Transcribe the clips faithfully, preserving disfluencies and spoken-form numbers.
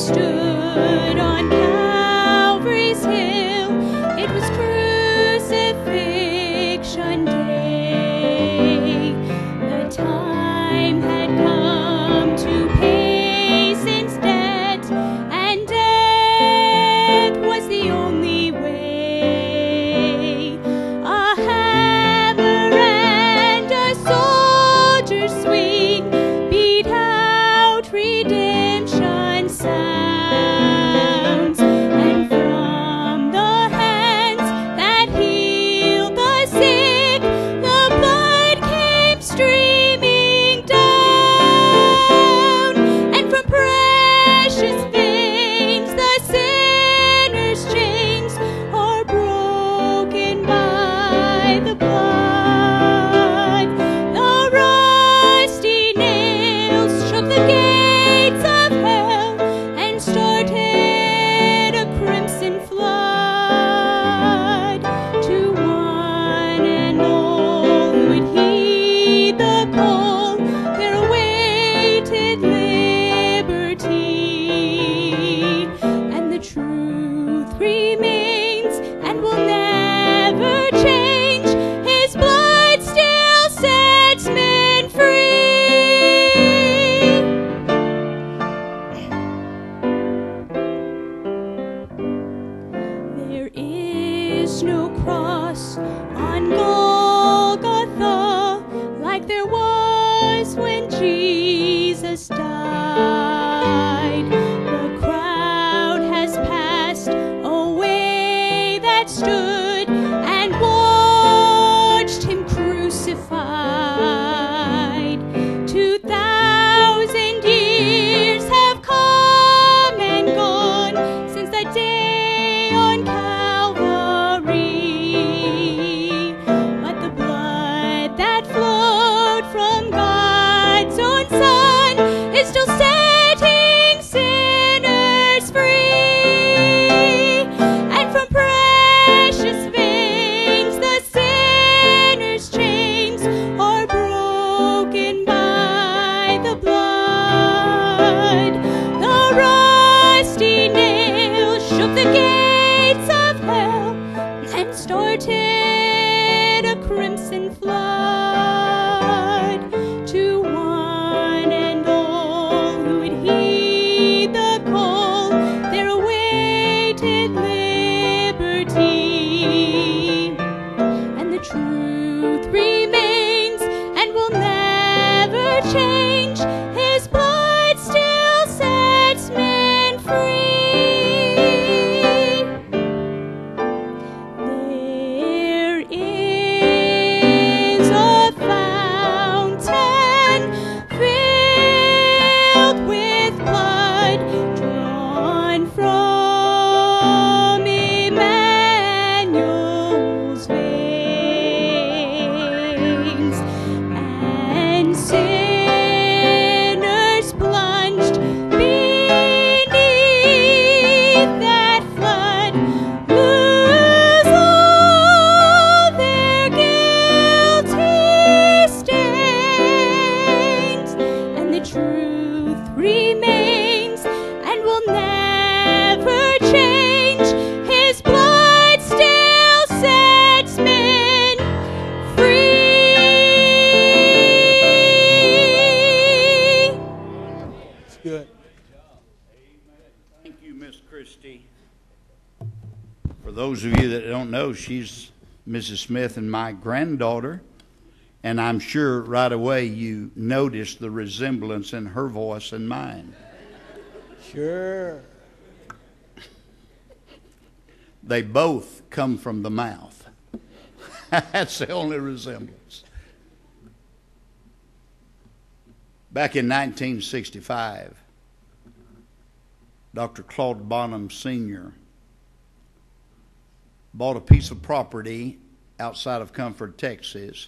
stood on Calvary's hill. It was crucifixion day. The time had come to pay sin's debt, and death was the only way. A hammer and a soldier's swing beat out redemption sounds, and from the hands that healed the sick, the blood came streaming down, and from precious veins the sinner's chains are broken by the blood. The rusty nails shook the gates of hell and started a crimson flood. To one and all who would heed the call, there awaited liberty, and the truth remains and will never change. His blood still sets men free. There is no cross on Golgotha like there was when Jesus died. The crowd has passed away that stood and watched him crucified. Two thousand years have come and gone since that day on Calvary, but the blood that flowed from God's own Son is still setting sinners free, and from precious veins the sinner's chains are broken by the blood. The rusty nails shook the gates of hell and started a crimson flood. To one and all who would heed the call, there awaited liberty, and the truth remains and will never change. His blood still sets men free. There is a fountain filled with blood drawn from Emmanuel's veins, and sinners plunged beneath that flood lose all their guilty stains, and the truth remains and will never change. His blood still sets men free. It's good. Thank you, Miss Christie. For those of you that don't know, she's Missus Smith and my granddaughter, and I'm sure right away you noticed the resemblance in her voice and mine. Sure. They both come from the mouth. That's the only resemblance. Back in nineteen sixty-five, Doctor Claude Bonham Senior bought a piece of property outside of Comfort, Texas.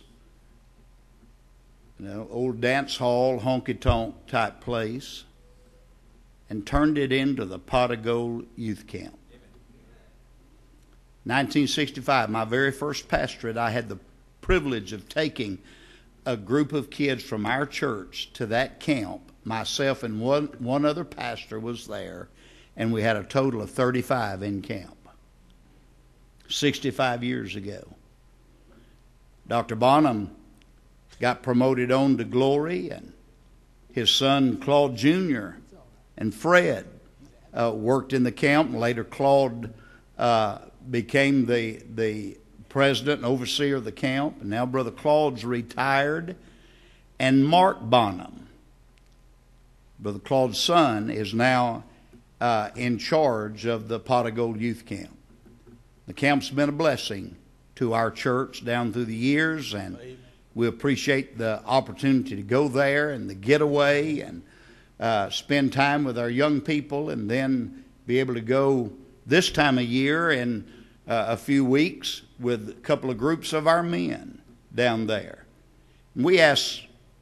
You know, old dance hall, honky-tonk type place, and turned it into the Pot of Gold Youth Camp. nineteen sixty-five, my very first pastorate, I had the privilege of taking a group of kids from our church to that camp. Myself and one, one other pastor was there. and we had a total of thirty-five in camp. sixty-five years ago. Doctor Bonham got promoted on to glory, and his son Claude Junior and Fred uh, worked in the camp, and later Claude uh, became the the president and overseer of the camp, and now Brother Claude's retired. And Mark Bonham, Brother Claude's son, is now uh, in charge of the Pot of Gold Youth Camp. The camp's been a blessing to our church down through the years, and we appreciate the opportunity to go there and the getaway and uh, spend time with our young people, and then be able to go this time of year in uh, a few weeks with a couple of groups of our men down there. And we ask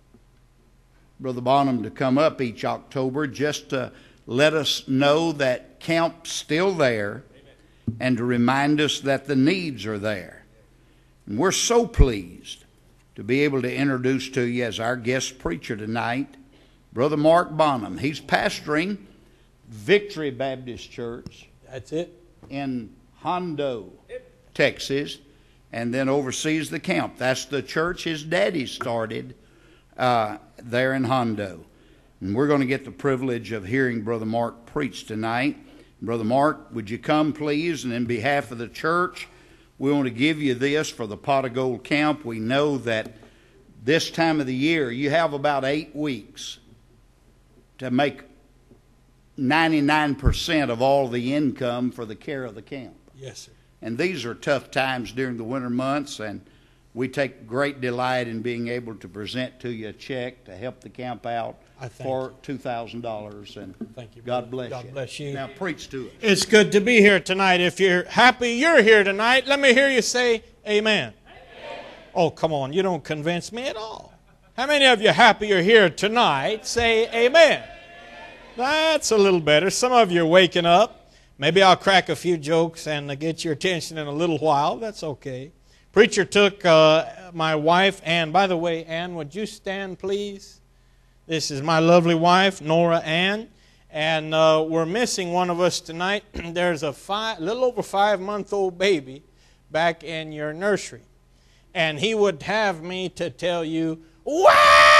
Brother Bonham to come up each October just to let us know that camp's still there, and to remind us that the needs are there. And we're so pleased to be able to introduce to you as our guest preacher tonight, Brother Mark Bonham. He's pastoring Victory Baptist Church. That's it. In Hondo, Texas, and then oversees the camp. That's the church his daddy started uh, there in Hondo. And we're going to get the privilege of hearing Brother Mark preach tonight. Brother Mark, would you come, please? And in behalf of the church, we want to give you this for the Pot of Gold Camp. We know that this time of the year, you have about eight weeks to make ninety-nine percent of all the income for the care of the camp. Yes, sir. And these are tough times during the winter months, and we take great delight in being able to present to you a check to help the camp out for two thousand dollars. And thank you, God bless God you. bless you. Now preach to us. It's good to be here tonight. If you're happy you're here tonight, let me hear you say amen. Amen. Oh, come on. You don't convince me at all. How many of you happy you're here tonight? Say amen. That's a little better. Some of you are waking up. Maybe I'll crack a few jokes and get your attention in a little while. That's okay. Preacher took uh, my wife, Ann. By the way, Ann, would you stand, please? This is my lovely wife, Nora Ann. And uh, we're missing one of us tonight. There's a five, little over five-month-old baby back in your nursery. And he would have me to tell you, "Wah!"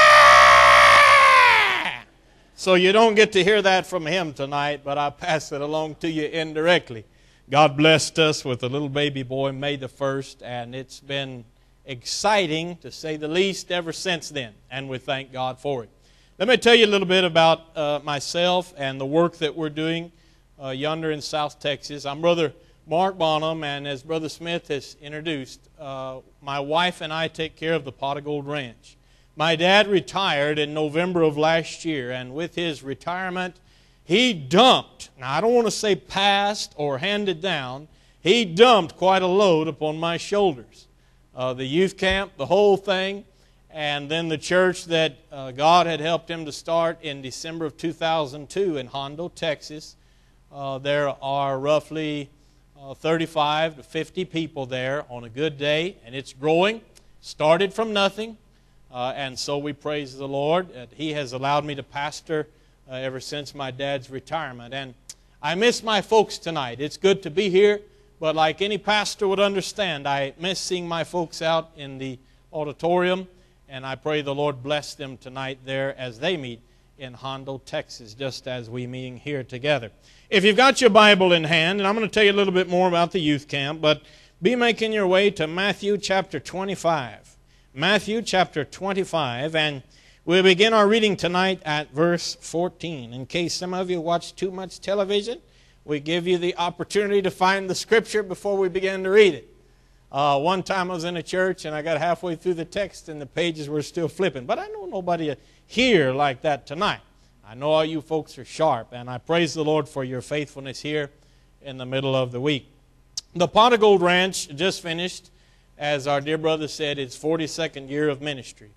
So you don't get to hear that from him tonight, but I pass it along to you indirectly. God blessed us with a little baby boy May the first, and it's been exciting, to say the least, ever since then, and we thank God for it. Let me tell you a little bit about uh, myself and the work that we're doing uh, yonder in South Texas. I'm Brother Mark Bonham, and as Brother Smith has introduced, uh, my wife and I take care of the Pot of Gold Ranch. My dad retired in November of last year, and with his retirement, he dumped, now I don't want to say passed or handed down, he dumped quite a load upon my shoulders. Uh, the youth camp, the whole thing, and then the church that uh, God had helped him to start in December of two thousand two in Hondo, Texas. Uh, there are roughly uh, thirty-five to fifty people there on a good day, and it's growing. Started from nothing, uh, and so we praise the Lord that He has allowed me to pastor Uh, ever since my dad's retirement. And I miss my folks tonight. It's good to be here, but like any pastor would understand, I miss seeing my folks out in the auditorium, and I pray the Lord bless them tonight there as they meet in Hondo, Texas, just as we meeting here together. If you've got your Bible in hand, and I'm going to tell you a little bit more about the youth camp, but be making your way to Matthew chapter twenty-five. Matthew chapter twenty-five, and we'll begin our reading tonight at verse fourteen. In case some of you watch too much television, we give you the opportunity to find the scripture before we begin to read it. Uh, one time I was in a church and I got halfway through the text and the pages were still flipping. But I know nobody here like that tonight. I know all you folks are sharp, and I praise the Lord for your faithfulness here in the middle of the week. The Pot of Gold Ranch just finished, as our dear brother said, its forty-second year of ministry.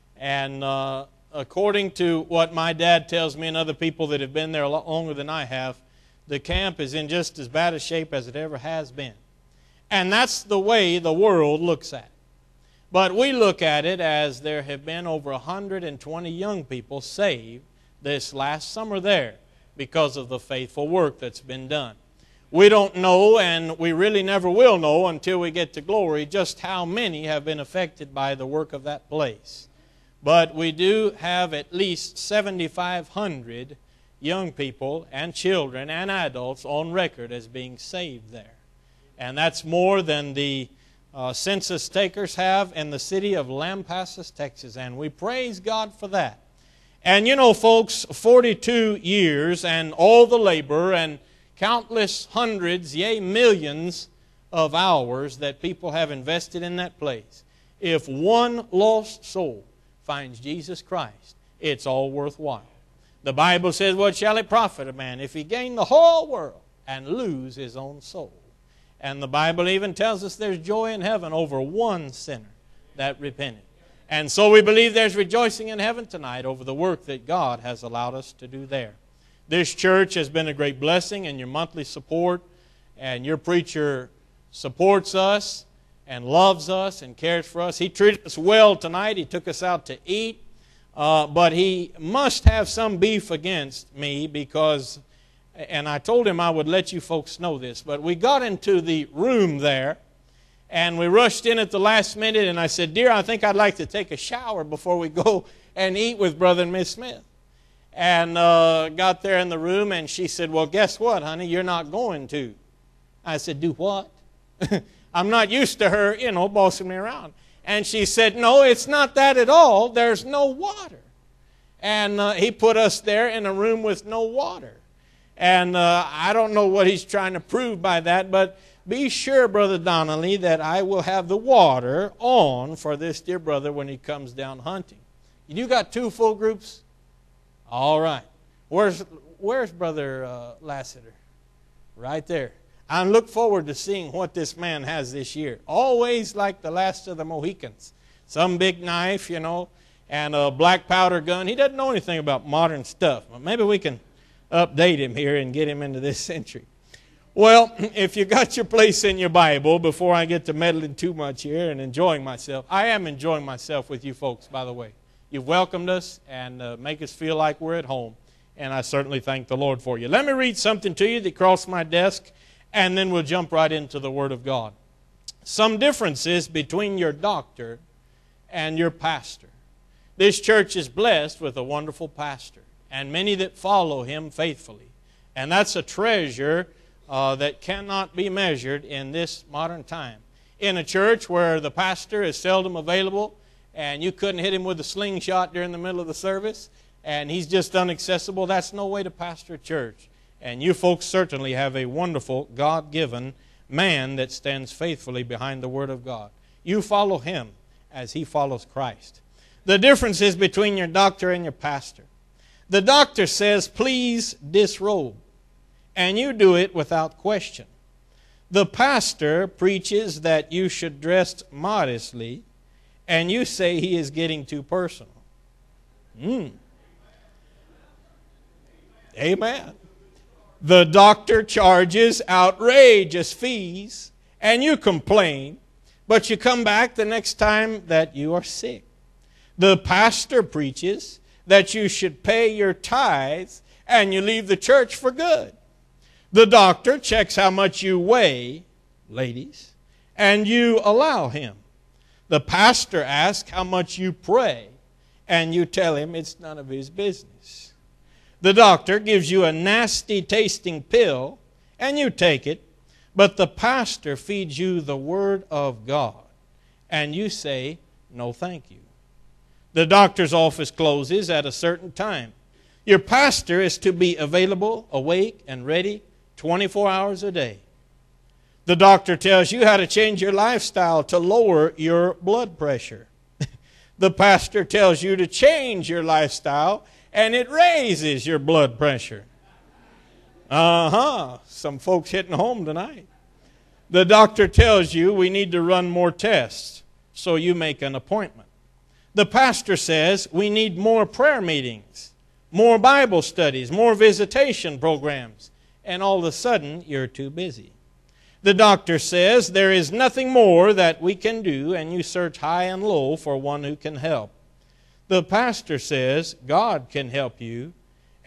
And uh, according to what my dad tells me and other people that have been there a lot longer than I have, the camp is in just as bad a shape as it ever has been. And that's the way the world looks at it. But we look at it as there have been over one hundred twenty young people saved this last summer there. because of the faithful work that's been done. We don't know, and we really never will know until we get to glory, just how many have been affected by the work of that place. But we do have at least seventy-five hundred young people and children and adults on record as being saved there. And that's more than the uh, census takers have in the city of Lampasas, Texas. And we praise God for that. And you know, folks, forty-two years and all the labor and countless hundreds, yea, millions of hours that people have invested in that place. If one lost soul finds Jesus Christ, it's all worthwhile. The Bible says, what shall it profit a man if he gain the whole world and lose his own soul? And the Bible even tells us there's joy in heaven over one sinner that repented. And so we believe there's rejoicing in heaven tonight over the work that God has allowed us to do there. This church has been a great blessing in your monthly support, and your preacher supports us and loves us and cares for us. He treated us well tonight. He took us out to eat, uh, but he must have some beef against me because, and I told him I would let you folks know this, but we got into the room there, and we rushed in at the last minute, and I said, dear, I think I'd like to take a shower before we go and eat with Brother and Miss Smith. And uh, got there in the room, and she said, well, guess what, honey? You're not going to. I said, do what? I'm not used to her, you know, bossing me around. And she said, no, it's not that at all. There's no water. And uh, he put us there in a room with no water. And uh, I don't know what he's trying to prove by that, but be sure, Brother Donnelly, that I will have the water on for this dear brother when he comes down hunting. You got two full groups? All right. Where's, where's Brother uh, Lassiter? Right there. I look forward to seeing what this man has this year. Always like the last of the Mohicans. Some big knife, you know, and a black powder gun. He doesn't know anything about modern stuff. But maybe we can update him here and get him into this century. Well, if you got your place in your Bible, before I get to meddling too much here and enjoying myself, I am enjoying myself with you folks, by the way. You've welcomed us and uh, make us feel like we're at home. And I certainly thank the Lord for you. Let me read something to you that crossed my desk, and then we'll jump right into the Word of God. Some differences between your doctor and your pastor. This church is blessed with a wonderful pastor, and many that follow him faithfully. And that's a treasure uh, that cannot be measured in this modern time. In a church where the pastor is seldom available, and you couldn't hit him with a slingshot during the middle of the service, and he's just inaccessible, that's no way to pastor a church. And you folks certainly have a wonderful, God-given man that stands faithfully behind the Word of God. You follow him as he follows Christ. The difference is between your doctor and your pastor. The doctor says, please disrobe, and you do it without question. The pastor preaches that you should dress modestly, and you say he is getting too personal. Mm. Amen. The doctor charges outrageous fees, and you complain, but you come back the next time that you are sick. The pastor preaches that you should pay your tithes, and you leave the church for good. The doctor checks how much you weigh, ladies, and you allow him. The pastor asks how much you pray, and you tell him it's none of his business. The doctor gives you a nasty tasting pill, and you take it, but the pastor feeds you the Word of God, and you say, no thank you. The doctor's office closes at a certain time. Your pastor is to be available, awake, and ready twenty-four hours a day. The doctor tells you how to change your lifestyle to lower your blood pressure. The pastor tells you to change your lifestyle, and it raises your blood pressure. Uh-huh. Some folks hitting home tonight. The doctor tells you we need to run more tests, so you make an appointment. The pastor says we need more prayer meetings, more Bible studies, more visitation programs, and all of a sudden you're too busy. The doctor says there is nothing more that we can do, and you search high and low for one who can help. The pastor says God can help you,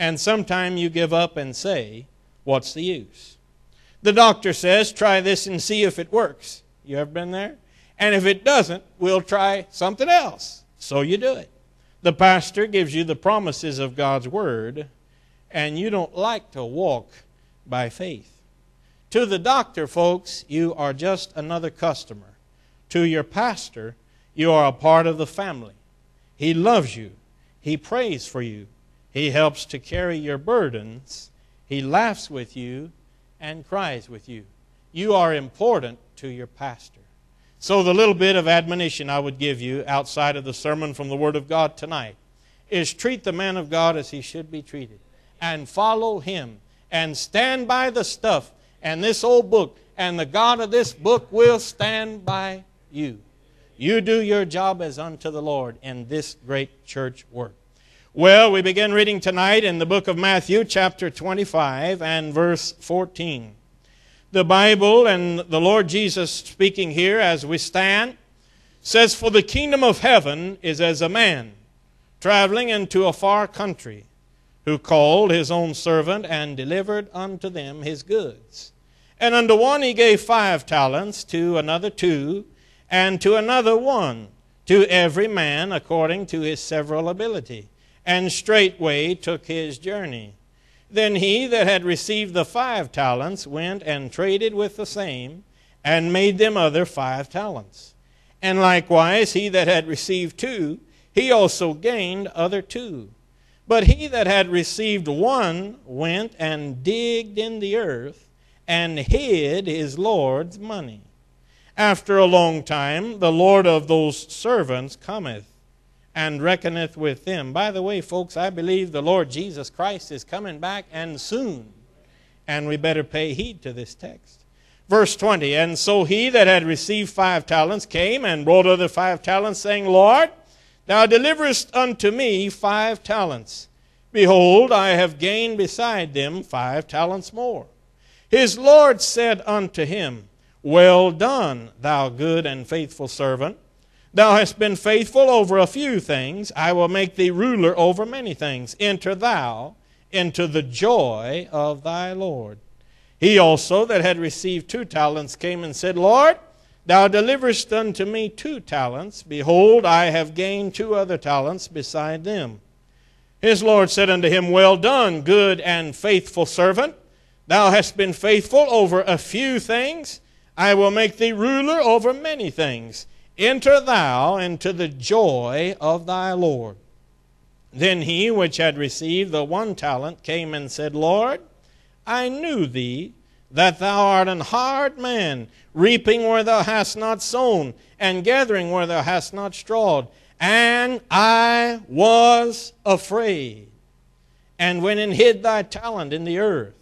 And sometime you give up and say, what's the use? The doctor says, try this and see if it works. You ever been there? And if it doesn't, we'll try something else. So you do it. The pastor gives you the promises of God's Word, and you don't like to walk by faith. To the doctor, folks, you are just another customer. To your pastor, you are a part of the family. He loves you. He prays for you. He helps to carry your burdens. He laughs with you and cries with you. You are important to your pastor. So the little bit of admonition I would give you outside of the sermon from the Word of God tonight is treat the man of God as he should be treated, and follow him, and stand by the stuff and this old book, and the God of this book will stand by you. You do your job as unto the Lord in this great church work. Well, we begin reading tonight in the book of Matthew, chapter twenty-five and verse fourteen. The Bible and the Lord Jesus speaking here as we stand says, "For the kingdom of heaven is as a man traveling into a far country, who called his own servant and delivered unto them his goods. And unto one he gave five talents, to another two, and to another one, to every man according to his several ability. And straightway took his journey. Then he that had received the five talents went and traded with the same, and made them other five talents. And likewise he that had received two, he also gained other two. But he that had received one went and digged in the earth, and hid his Lord's money. After a long time the Lord of those servants cometh, and reckoneth with them." By the way, folks, I believe the Lord Jesus Christ is coming back, and soon. And we better pay heed to this text. Verse twenty, "And so he that had received five talents came and brought other five talents, saying, Lord, thou deliverest unto me five talents. Behold, I have gained beside them five talents more. His Lord said unto him, Well done, thou good and faithful servant. Thou hast been faithful over a few things. I will make thee ruler over many things. Enter thou into the joy of thy Lord. He also that had received two talents came and said, Lord, thou deliverest unto me two talents. Behold, I have gained two other talents beside them. His Lord said unto him, Well done, good and faithful servant. Thou hast been faithful over a few things. I will make thee ruler over many things. Enter thou into the joy of thy Lord. Then he which had received the one talent came and said, Lord, I knew thee, that thou art an hard man, reaping where thou hast not sown, and gathering where thou hast not strawed. And I was afraid, and went and hid thy talent in the earth.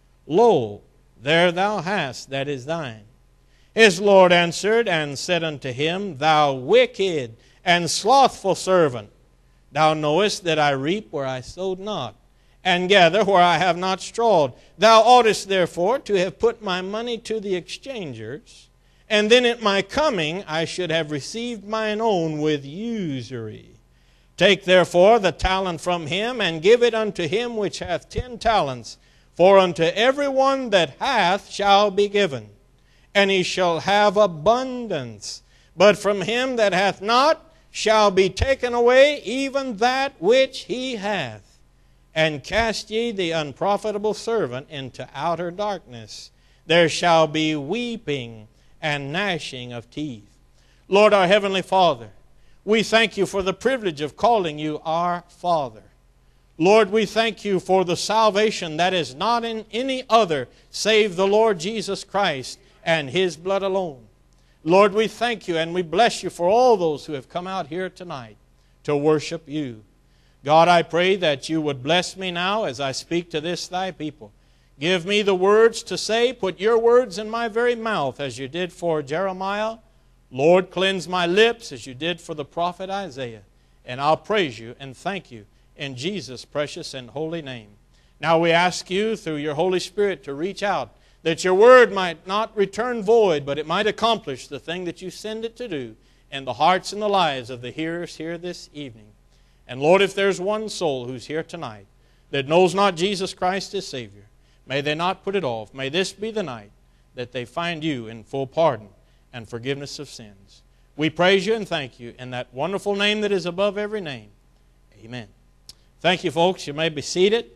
Lo, there thou hast that is thine. His Lord answered and said unto him, Thou wicked and slothful servant, thou knowest that I reap where I sowed not, and gather where I have not strawed. Thou oughtest therefore to have put my money to the exchangers, and then at my coming I should have received mine own with usury. Take therefore the talent from him, and give it unto him which hath ten talents. For unto every one that hath shall be given, and he shall have abundance. But from him that hath not shall be taken away even that which he hath. And cast ye the unprofitable servant into outer darkness. There shall be weeping and gnashing of teeth." Lord, our Heavenly Father, we thank you for the privilege of calling you our Father. Lord, we thank you for the salvation that is not in any other save the Lord Jesus Christ and His blood alone. Lord, we thank you and we bless you for all those who have come out here tonight to worship you. God, I pray that you would bless me now as I speak to this thy people. Give me the words to say. Put your words in my very mouth as you did for Jeremiah. Lord, cleanse my lips as you did for the prophet Isaiah. And I'll praise you and thank you in Jesus' precious and holy name. Now we ask you through your Holy Spirit to reach out, that your word might not return void, but it might accomplish the thing that you send it to do in the hearts and the lives of the hearers here this evening. And Lord, if there's one soul who's here tonight that knows not Jesus Christ as Savior, may they not put it off. May this be the night that they find you in full pardon and forgiveness of sins. We praise you and thank you in that wonderful name that is above every name. Amen. Thank you, folks. You may be seated.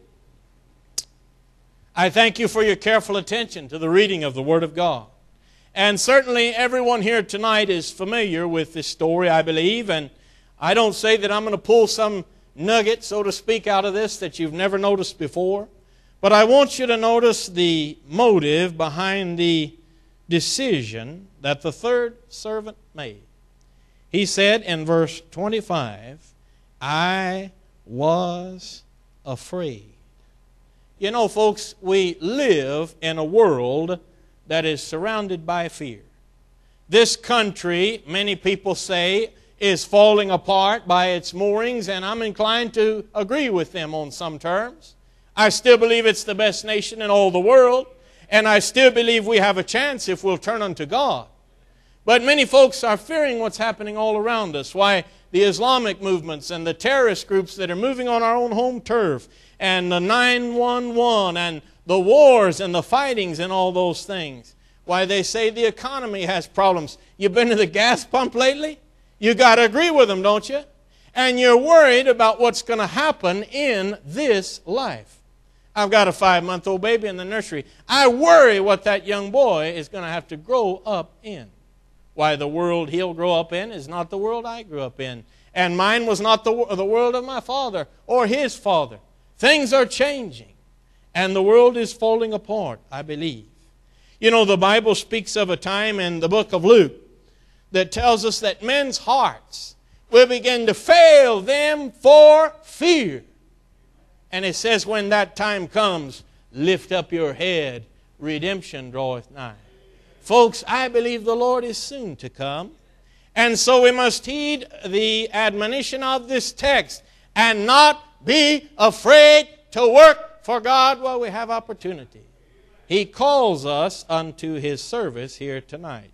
I thank you for your careful attention to the reading of the Word of God. And certainly everyone here tonight is familiar with this story, I believe. And I don't say that I'm going to pull some nugget, so to speak, out of this that you've never noticed before. But I want you to notice the motive behind the decision that the third servant made. He said in verse twenty-five, I was afraid. You know, folks, we live in a world that is surrounded by fear. This country, many people say, is falling apart by its moorings, and I'm inclined to agree with them on some terms. I still believe it's the best nation in all the world, and I still believe we have a chance if we'll turn unto God. But many folks are fearing what's happening all around us. Why, the Islamic movements and the terrorist groups that are moving on our own home turf, and the nine one one, and the wars and the fightings and all those things. Why, they say the economy has problems. You've been to the gas pump lately? You got to agree with them, don't you? And you're worried about what's going to happen in this life. I've got a five-month-old baby in the nursery. I worry what that young boy is going to have to grow up in. Why, the world he'll grow up in is not the world I grew up in. And mine was not the, the world of my father or his father. Things are changing. And the world is falling apart, I believe. You know, the Bible speaks of a time in the book of Luke that tells us that men's hearts will begin to fail them for fear. And it says, when that time comes, lift up your head, redemption draweth nigh. Folks, I believe the Lord is soon to come. And so we must heed the admonition of this text and not be afraid to work for God while we have opportunity. He calls us unto His service here tonight.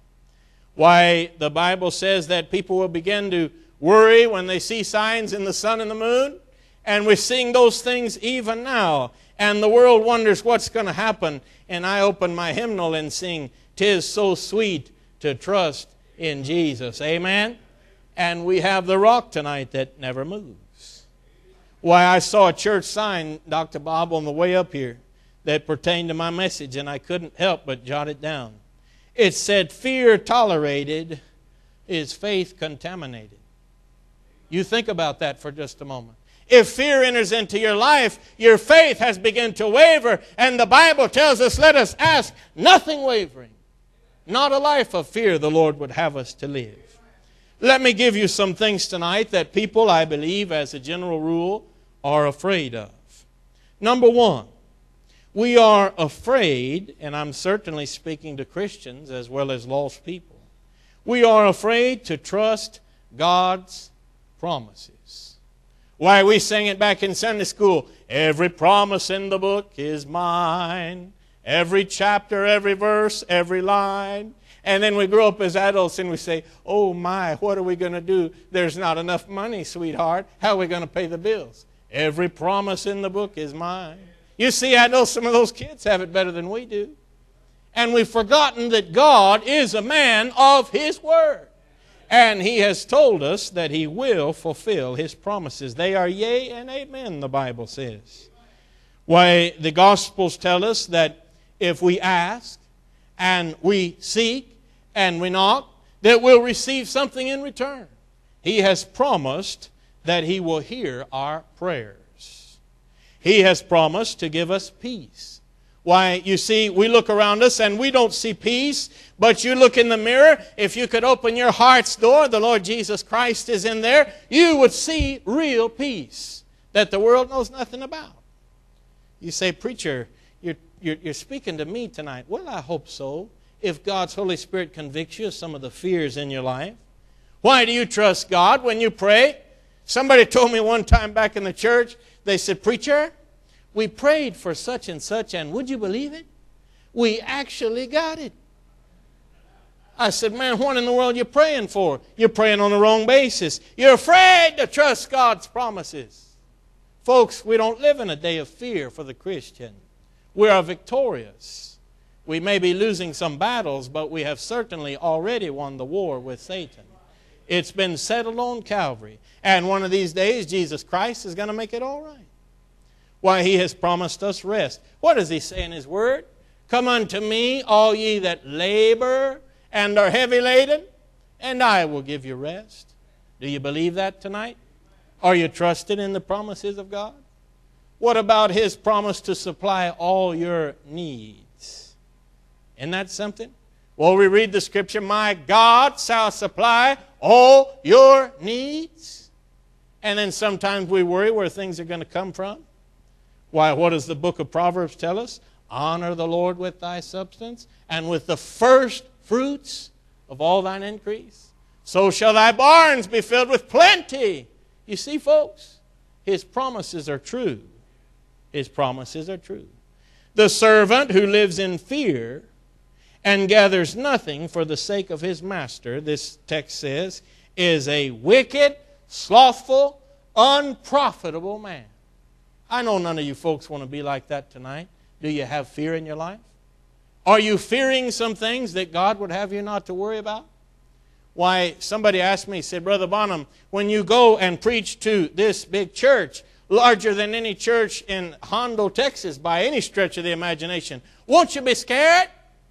Why, the Bible says that people will begin to worry when they see signs in the sun and the moon. And we're seeing those things even now. And the world wonders what's going to happen. And I open my hymnal and sing, "'Tis so sweet to trust in Jesus." Amen? And we have the rock tonight that never moves. Why, I saw a church sign, Doctor Bob, on the way up here that pertained to my message, and I couldn't help but jot it down. It said, "Fear tolerated is faith contaminated." You think about that for just a moment. If fear enters into your life, your faith has begun to waver, and the Bible tells us, let us ask nothing wavering. Not a life of fear the Lord would have us to live. Let me give you some things tonight that people, I believe, as a general rule, are afraid of. Number one, we are afraid, and I'm certainly speaking to Christians as well as lost people, we are afraid to trust God's promises. Why, we sang it back in Sunday school, every promise in the book is mine. Every chapter, every verse, every line. And then we grow up as adults and we say, oh my, what are we going to do? There's not enough money, sweetheart. How are we going to pay the bills? Every promise in the book is mine. You see, I know some of those kids have it better than we do. And we've forgotten that God is a man of His word. And He has told us that He will fulfill His promises. They are yea and amen, the Bible says. Why, the Gospels tell us that if we ask and we seek and we knock, that we'll receive something in return. He has promised that He will hear our prayers. He has promised to give us peace. Why, you see, we look around us and we don't see peace, but you look in the mirror, if you could open your heart's door, the Lord Jesus Christ is in there, you would see real peace that the world knows nothing about. You say, preacher, you're, you're, you're speaking to me tonight. Well, I hope so, if God's Holy Spirit convicts you of some of the fears in your life. Why do you trust God when you pray? Somebody told me one time back in the church, they said, preacher, we prayed for such and such, and would you believe it? We actually got it. I said, man, what in the world are you praying for? You're praying on the wrong basis. You're afraid to trust God's promises. Folks, we don't live in a day of fear for the Christian. We are victorious. We may be losing some battles, but we have certainly already won the war with Satan. It's been settled on Calvary. And one of these days, Jesus Christ is going to make it all right. Why, He has promised us rest. What does He say in His Word? Come unto me, all ye that labor and are heavy laden, and I will give you rest. Do you believe that tonight? Are you trusting in the promises of God? What about His promise to supply all your needs? Isn't that something? Well, we read the Scripture, my God shall supply all your needs. And then sometimes we worry where things are going to come from. Why, what does the book of Proverbs tell us? Honor the Lord with thy substance, and with the first fruits of all thine increase. So shall thy barns be filled with plenty. You see, folks, His promises are true. His promises are true. The servant who lives in fear and gathers nothing for the sake of his master, this text says, is a wicked, slothful, unprofitable man. I know none of you folks want to be like that tonight. Do you have fear in your life? Are you fearing some things that God would have you not to worry about? Why, somebody asked me, said, Brother Bonham, when you go and preach to this big church, larger than any church in Hondo, Texas, by any stretch of the imagination, won't you be scared?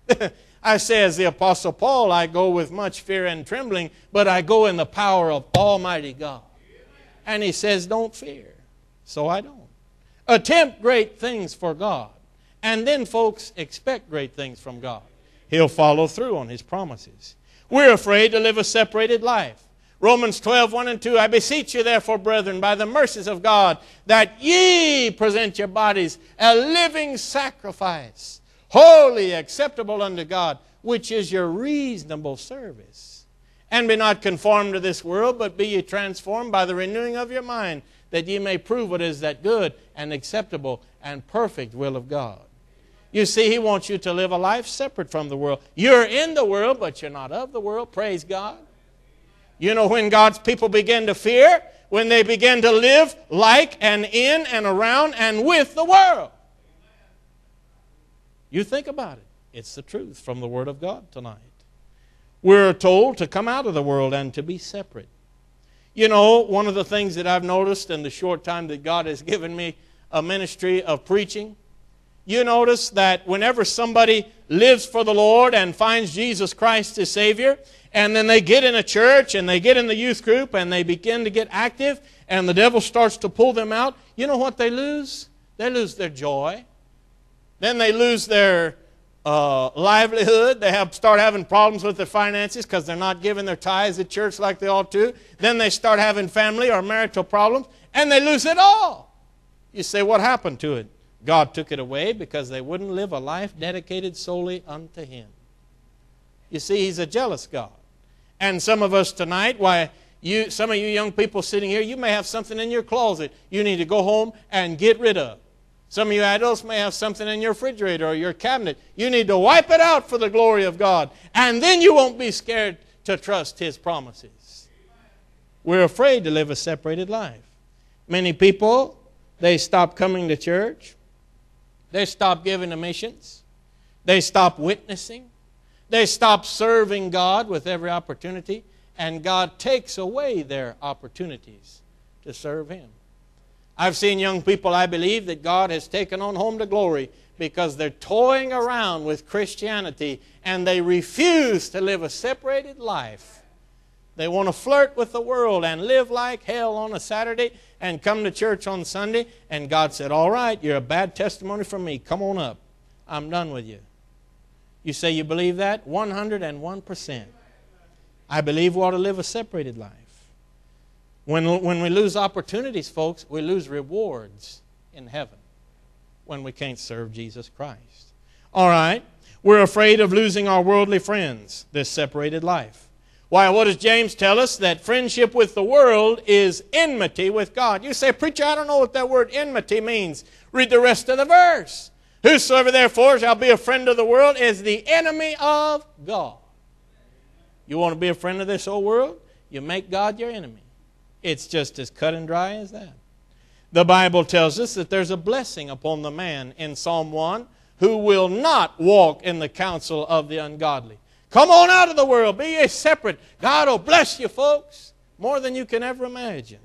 I say, as the Apostle Paul, I go with much fear and trembling, but I go in the power of Almighty God. And he says, don't fear. So I don't. Attempt great things for God. And then, folks, expect great things from God. He'll follow through on His promises. We're afraid to live a separated life. Romans twelve, one and two, I beseech you therefore, brethren, by the mercies of God, that ye present your bodies a living sacrifice, holy, acceptable unto God, which is your reasonable service. And be not conformed to this world, but be ye transformed by the renewing of your mind, that ye may prove what is that good and acceptable and perfect will of God. You see, He wants you to live a life separate from the world. You're in the world, but you're not of the world. Praise God. You know when God's people begin to fear? When they begin to live like and in and around and with the world. You think about it. It's the truth from the Word of God tonight. We're told to come out of the world and to be separate. You know, one of the things that I've noticed in the short time that God has given me a ministry of preaching, you notice that whenever somebody lives for the Lord and finds Jesus Christ as Savior, and then they get in a church and they get in the youth group and they begin to get active and the devil starts to pull them out, you know what they lose? They lose their joy. Then they lose their uh, livelihood. They have start having problems with their finances because they're not giving their tithes at church like they ought to. Then they start having family or marital problems and they lose it all. You say, what happened to it? God took it away because they wouldn't live a life dedicated solely unto Him. You see, He's a jealous God. And some of us tonight, why, you, some of you young people sitting here, you may have something in your closet you need to go home and get rid of. Some of you adults may have something in your refrigerator or your cabinet. You need to wipe it out for the glory of God. And then you won't be scared to trust His promises. We're afraid to live a separated life. Many people, they stop coming to church. They stop giving to missions. They stop witnessing. They stop serving God with every opportunity. And God takes away their opportunities to serve Him. I've seen young people, I believe, that God has taken on home to glory because they're toying around with Christianity and they refuse to live a separated life. They want to flirt with the world and live like hell on a Saturday and come to church on Sunday. And God said, all right, you're a bad testimony from me. Come on up. I'm done with you. You say you believe that? one hundred one percent. I believe we ought to live a separated life. When, when we lose opportunities, folks, we lose rewards in heaven when we can't serve Jesus Christ. All right, we're afraid of losing our worldly friends, this separated life. Why, what does James tell us? That friendship with the world is enmity with God. You say, preacher, I don't know what that word enmity means. Read the rest of the verse. Whosoever therefore shall be a friend of the world is the enemy of God. You want to be a friend of this old world? You make God your enemy. It's just as cut and dry as that. The Bible tells us that there's a blessing upon the man in Psalm one who will not walk in the counsel of the ungodly. Come on out of the world. Be ye separate. God will bless you, folks, more than you can ever imagine.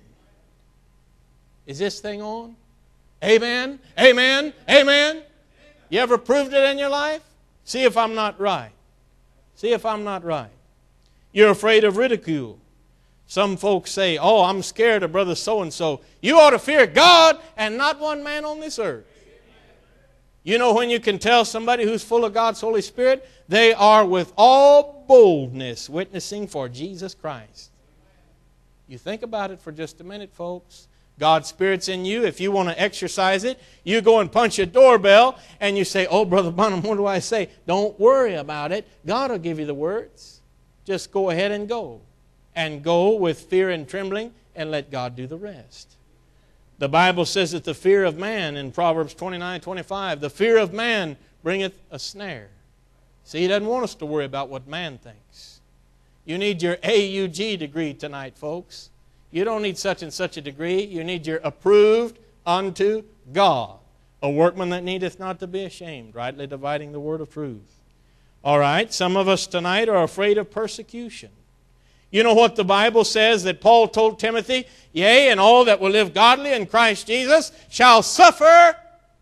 Is this thing on? Amen? Amen? Amen? You ever proved it in your life? See if I'm not right. See if I'm not right. You're afraid of ridicule. Some folks say, oh, I'm scared of brother so-and-so. You ought to fear God and not one man on this earth. You know when you can tell somebody who's full of God's Holy Spirit? They are with all boldness witnessing for Jesus Christ. You think about it for just a minute, folks. God's Spirit's in you. If you want to exercise it, you go and punch a doorbell and you say, oh, Brother Bonham, what do I say? Don't worry about it. God will give you the words. Just go ahead and go. And go with fear and trembling and let God do the rest. The Bible says that the fear of man in Proverbs twenty-nine twenty-five, the fear of man bringeth a snare. See, He doesn't want us to worry about what man thinks. You need your A U G degree tonight, folks. You don't need such and such a degree. You need your approved unto God, a workman that needeth not to be ashamed, rightly dividing the word of truth. All right, some of us tonight are afraid of persecution. You know what the Bible says that Paul told Timothy? Yea, and all that will live godly in Christ Jesus shall suffer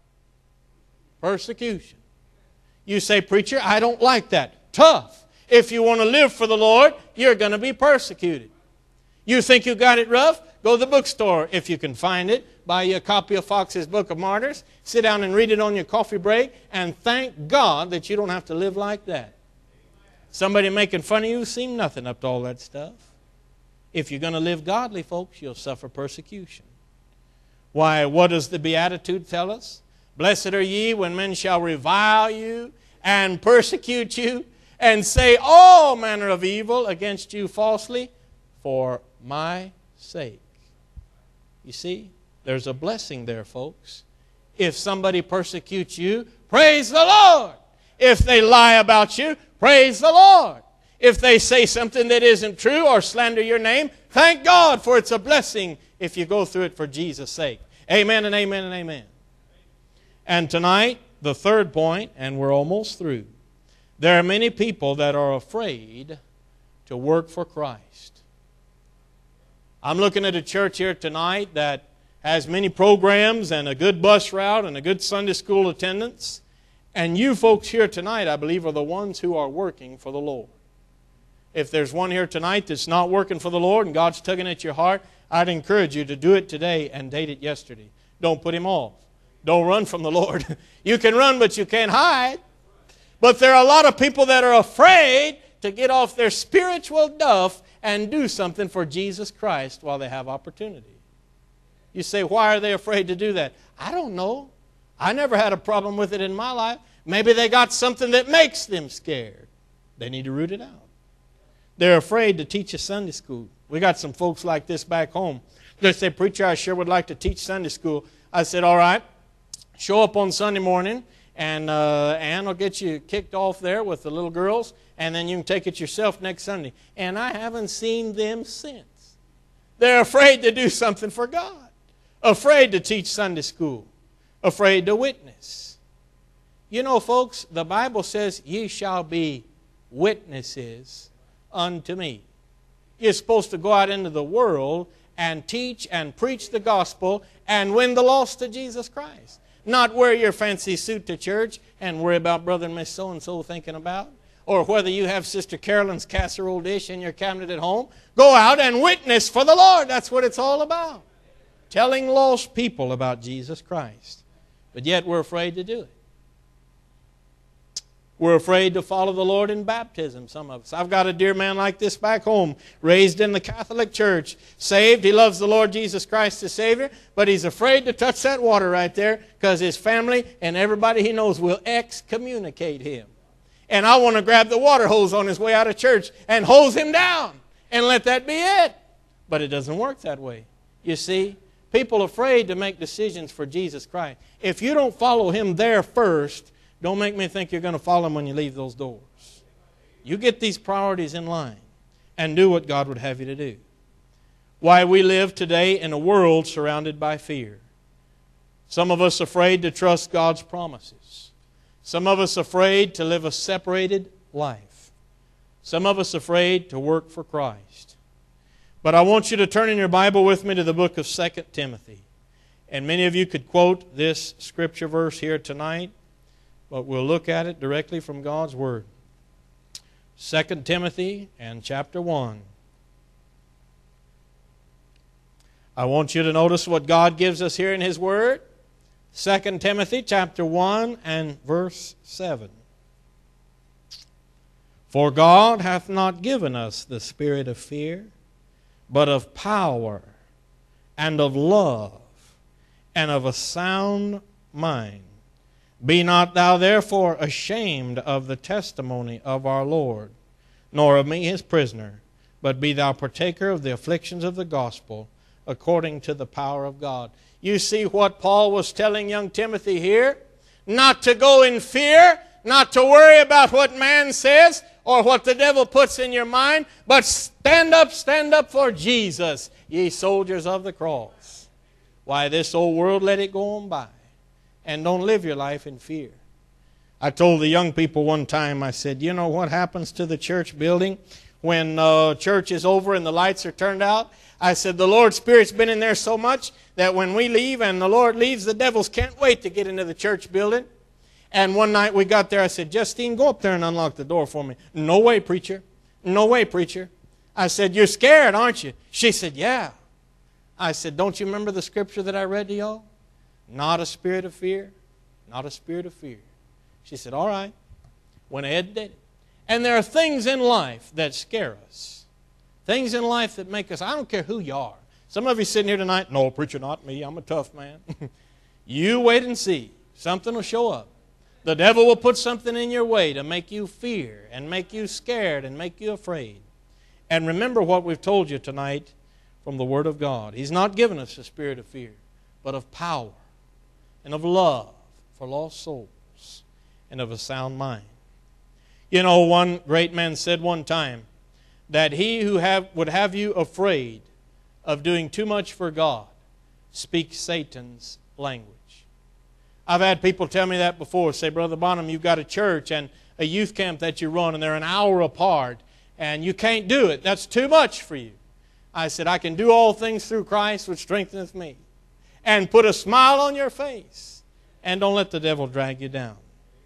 persecution. You say, preacher, I don't like that. Tough. If you want to live for the Lord, you're going to be persecuted. You think you got it rough? Go to the bookstore if you can find it. Buy you a copy of Fox's Book of Martyrs. Sit down and read it on your coffee break. And thank God that you don't have to live like that. Somebody making fun of you seem nothing up to all that stuff. If you're going to live godly, folks, you'll suffer persecution. Why, what does the Beatitude tell us? Blessed are ye when men shall revile you and persecute you and say all manner of evil against you falsely for my sake. You see, there's a blessing there, folks. If somebody persecutes you, praise the Lord. If they lie about you, praise the Lord. If they say something that isn't true or slander your name, thank God, for it's a blessing if you go through it for Jesus' sake. Amen and amen and amen. And tonight, the third point, and we're almost through. There are many people that are afraid to work for Christ. I'm looking at a church here tonight that has many programs and a good bus route and a good Sunday school attendance. And you folks here tonight, I believe, are the ones who are working for the Lord. If there's one here tonight that's not working for the Lord and God's tugging at your heart, I'd encourage you to do it today and date it yesterday. Don't put Him off. Don't run from the Lord. You can run, but you can't hide. But there are a lot of people that are afraid to get off their spiritual duff and do something for Jesus Christ while they have opportunity. You say, why are they afraid to do that? I don't know. I never had a problem with it in my life. Maybe they got something that makes them scared. They need to root it out. They're afraid to teach a Sunday school. We got some folks like this back home. They say, preacher, I sure would like to teach Sunday school. I said, all right, show up on Sunday morning, and uh, Ann will get you kicked off there with the little girls, and then you can take it yourself next Sunday. And I haven't seen them since. They're afraid to do something for God. Afraid to teach Sunday school. Afraid to witness. You know, folks, the Bible says, ye shall be witnesses unto me. You're supposed to go out into the world and teach and preach the gospel and win the lost to Jesus Christ. Not wear your fancy suit to church and worry about brother and miss so-and-so thinking about. Or whether you have Sister Carolyn's casserole dish in your cabinet at home. Go out and witness for the Lord. That's what it's all about. Telling lost people about Jesus Christ. But yet we're afraid to do it. We're afraid to follow the Lord in baptism, some of us. I've got a dear man like this back home, raised in the Catholic Church, saved. He loves the Lord Jesus Christ as Savior, but he's afraid to touch that water right there because his family and everybody he knows will excommunicate him. And I want to grab the water hose on his way out of church and hose him down and let that be it. But it doesn't work that way. You see, people are afraid to make decisions for Jesus Christ. If you don't follow Him there first, don't make me think you're going to follow Him when you leave those doors. You get these priorities in line and do what God would have you to do. Why we live today in a world surrounded by fear. Some of us afraid to trust God's promises. Some of us afraid to live a separated life. Some of us afraid to work for Christ. But I want you to turn in your Bible with me to the book of Second Timothy. And many of you could quote this scripture verse here tonight, but we'll look at it directly from God's Word. Second Timothy and chapter one. I want you to notice what God gives us here in His Word. Second Timothy chapter one and verse seven. For God hath not given us the spirit of fear, but of power and of love and of a sound mind. Be not thou therefore ashamed of the testimony of our Lord, nor of me his prisoner, but be thou partaker of the afflictions of the gospel, according to the power of God. You see what Paul was telling young Timothy here? Not to go in fear, not to worry about what man says or what the devil puts in your mind, but stand up, stand up for Jesus, ye soldiers of the cross. Why, this old world, let it go on by. And don't live your life in fear. I told the young people one time, I said, you know what happens to the church building when uh, church is over and the lights are turned out? I said, the Lord's Spirit's been in there so much that when we leave and the Lord leaves, the devils can't wait to get into the church building. And one night we got there, I said, Justine, go up there and unlock the door for me. No way, preacher. No way, preacher. I said, you're scared, aren't you? She said, yeah. I said, don't you remember the scripture that I read to y'all? Not a spirit of fear, not a spirit of fear. She said, all right. Went ahead and did it. And there are things in life that scare us. Things in life that make us, I don't care who you are. Some of you sitting here tonight, no, preacher, not me. I'm a tough man. You wait and see. Something will show up. The devil will put something in your way to make you fear and make you scared and make you afraid. And remember what we've told you tonight from the Word of God. He's not given us a spirit of fear, but of power and of love for lost souls and of a sound mind. You know, one great man said one time that he who have, would have you afraid of doing too much for God speaks Satan's language. I've had people tell me that before. Say, Brother Bonham, you've got a church and a youth camp that you run and they're an hour apart and you can't do it. That's too much for you. I said, I can do all things through Christ which strengtheneth me. And put a smile on your face and don't let the devil drag you down.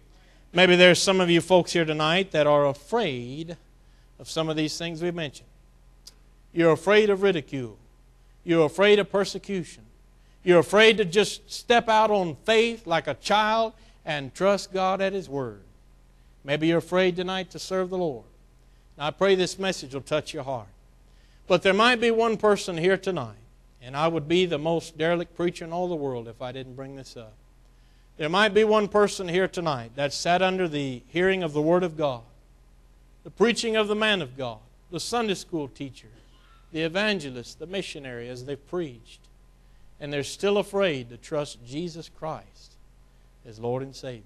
Maybe there's some of you folks here tonight that are afraid of some of these things we mentioned. You're afraid of ridicule. You're afraid of persecution. You're afraid to just step out on faith like a child and trust God at His Word. Maybe you're afraid tonight to serve the Lord. Now, I pray this message will touch your heart. But there might be one person here tonight, and I would be the most derelict preacher in all the world if I didn't bring this up. There might be one person here tonight that sat under the hearing of the Word of God, the preaching of the man of God, the Sunday school teacher, the evangelist, the missionary as they've preached, and they're still afraid to trust Jesus Christ as Lord and Savior.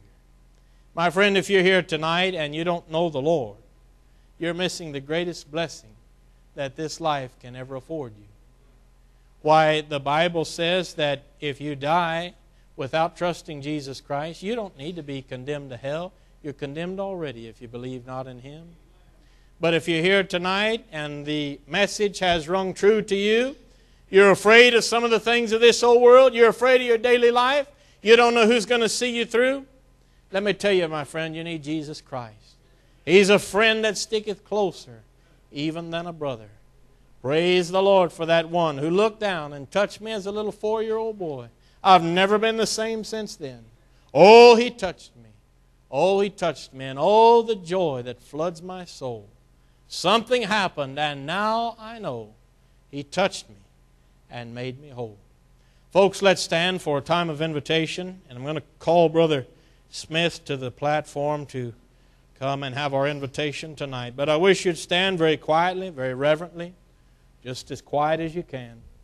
My friend, if you're here tonight and you don't know the Lord, you're missing the greatest blessing that this life can ever afford you. Why, the Bible says that if you die without trusting Jesus Christ, you don't need to be condemned to hell. You're condemned already if you believe not in Him. But if you're here tonight and the message has rung true to you, you're afraid of some of the things of this old world, you're afraid of your daily life, you don't know who's going to see you through, let me tell you, my friend, you need Jesus Christ. He's a friend that sticketh closer even than a brother. Praise the Lord for that one who looked down and touched me as a little four-year-old boy. I've never been the same since then. Oh, He touched me. Oh, He touched me. And oh, the joy that floods my soul. Something happened, and now I know He touched me and made me whole. Folks, let's stand for a time of invitation. And I'm going to call Brother Smith to the platform to come and have our invitation tonight. But I wish you'd stand very quietly, very reverently, just as quiet as you can.